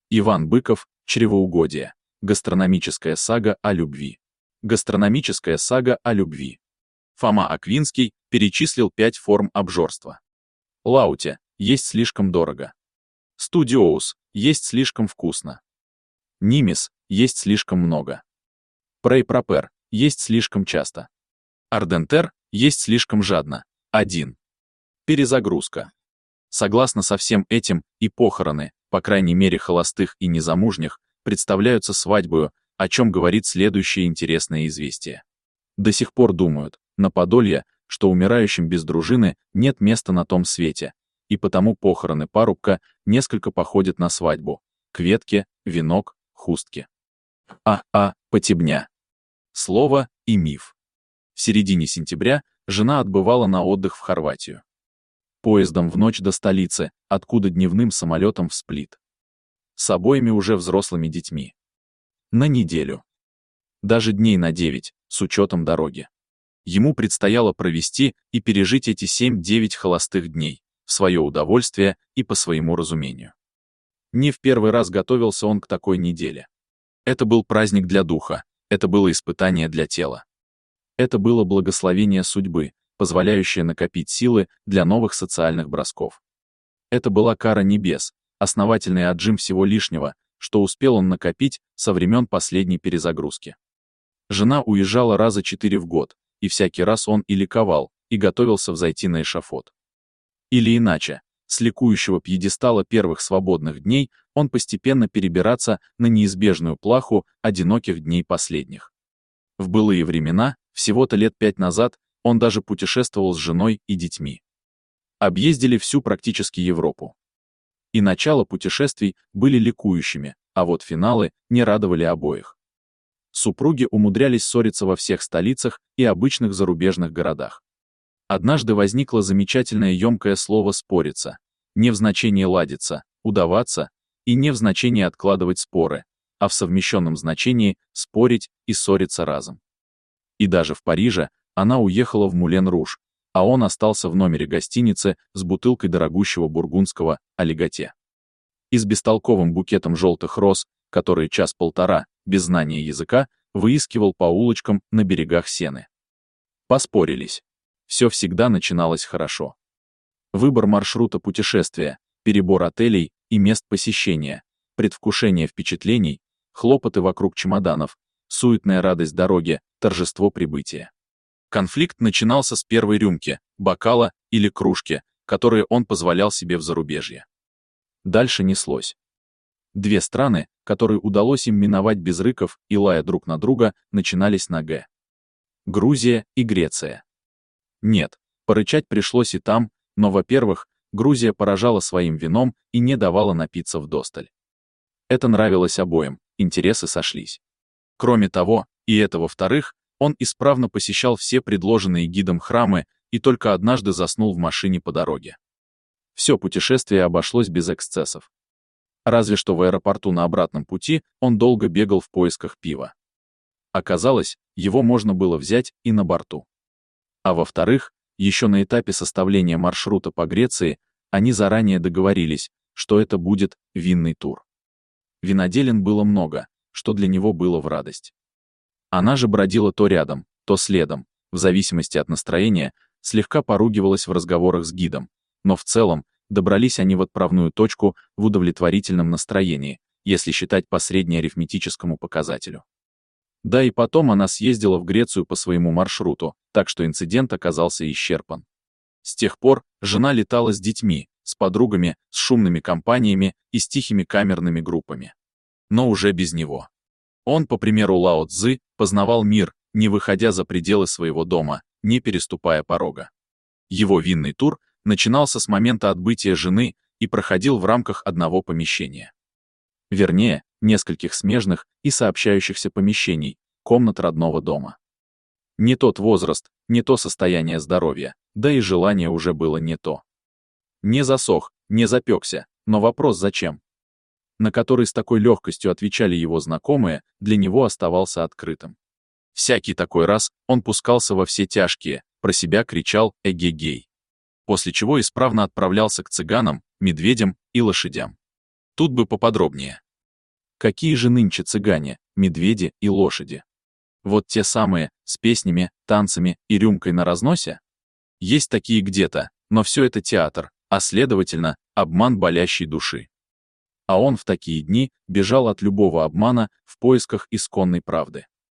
Иван Быков, «Чревоугодие». Гастрономическая сага о любви. Гастрономическая сага о любви. Фома Аквинский перечислил 5 форм обжорства. Лаутя – есть слишком дорого. Студиоус – есть слишком вкусно. Нимис – есть слишком много. Прей-пропер – есть слишком часто. Ардентер – есть слишком жадно. 1. Перезагрузка. Согласно со всем этим, и похороны, по крайней мере холостых и незамужних, представляются свадьбою, о чем говорит следующее интересное известие. До сих пор думают, на Подолье, что умирающим без дружины нет места на том свете, и потому похороны парубка несколько походят на свадьбу. Кветки, венок, хустки. Потебня. Слово и миф. В середине сентября жена отбывала на отдых в Хорватию. Поездом в ночь до столицы, откуда дневным самолетом в Сплит. С обоими уже взрослыми детьми. На неделю. Даже дней на 9, с учетом дороги. Ему предстояло провести и пережить эти 7-9 холостых дней, в свое удовольствие и по своему разумению. Не в первый раз готовился он к такой неделе. Это был праздник для духа, это было испытание для тела. Это было благословение судьбы, позволяющее накопить силы для новых социальных бросков. Это была кара небес, основательный отжим всего лишнего, что успел он накопить со времен последней перезагрузки. Жена уезжала раза 4 в год, и всякий раз он и ликовал, и готовился взойти на эшафот. Или иначе, с ликующего пьедестала первых свободных дней он постепенно перебираться на неизбежную плаху одиноких дней последних. В былые времена, всего-то лет 5 назад, он даже путешествовал с женой и детьми. Объездили всю практически Европу. И начало путешествий были ликующими, а вот финалы не радовали обоих. Супруги умудрялись ссориться во всех столицах и обычных зарубежных городах. Однажды возникло замечательное емкое слово «спориться», не в значении ладиться, удаваться, и не в значении откладывать споры, а в совмещенном значении спорить и ссориться разом. И даже в Париже она уехала в Мулен-Руж, а он остался в номере гостиницы с бутылкой дорогущего бургундского олиготе. И с бестолковым букетом желтых роз, который час-полтора, без знания языка, выискивал по улочкам на берегах Сены. Поспорились. Все всегда начиналось хорошо. Выбор маршрута путешествия, перебор отелей и мест посещения, предвкушение впечатлений, хлопоты вокруг чемоданов, суетная радость дороги, торжество прибытия. Конфликт начинался с первой рюмки, бокала или кружки, которые он позволял себе в зарубежье. Дальше неслось. 2 страны, которые удалось им миновать без рыков и лая друг на друга, начинались на «Г». Грузия и Греция. Нет, порычать пришлось и там, но, во-первых, Грузия поражала своим вином и не давала напиться вдосталь. Это нравилось обоим, интересы сошлись. Кроме того, и это во-вторых, он исправно посещал все предложенные гидом храмы и только однажды заснул в машине по дороге. Все путешествие обошлось без эксцессов. Разве что в аэропорту на обратном пути он долго бегал в поисках пива. Оказалось, его можно было взять и на борту. А во-вторых, еще на этапе составления маршрута по Греции они заранее договорились, что это будет винный тур. Виноделин было много, что для него было в радость. Она же бродила то рядом, то следом, в зависимости от настроения, слегка поругивалась в разговорах с гидом, но в целом добрались они в отправную точку в удовлетворительном настроении, если считать по среднеарифметическому показателю. Да и потом она съездила в Грецию по своему маршруту, так что инцидент оказался исчерпан. С тех пор жена летала с детьми, с подругами, с шумными компаниями и с тихими камерными группами. Но уже без него. Он, по примеру Лао Цзы, познавал мир, не выходя за пределы своего дома, не переступая порога. Его винный тур начинался с момента отбытия жены и проходил в рамках одного помещения. Вернее, нескольких смежных и сообщающихся помещений, комнат родного дома. Не тот возраст, не то состояние здоровья, да и желание уже было не то. Не засох, не запекся, но вопрос зачем, на который с такой легкостью отвечали его знакомые, для него оставался открытым. Всякий такой раз он пускался во все тяжкие, про себя кричал «эгегей», после чего исправно отправлялся к цыганам, медведям и лошадям. Тут бы поподробнее. Какие же нынче цыгане, медведи и лошади? Вот те самые, с песнями, танцами и рюмкой на разносе? Есть такие где-то, но все это театр, а следовательно, обман болящей души. А он в такие дни бежал от любого обмана в поисках исконной правды.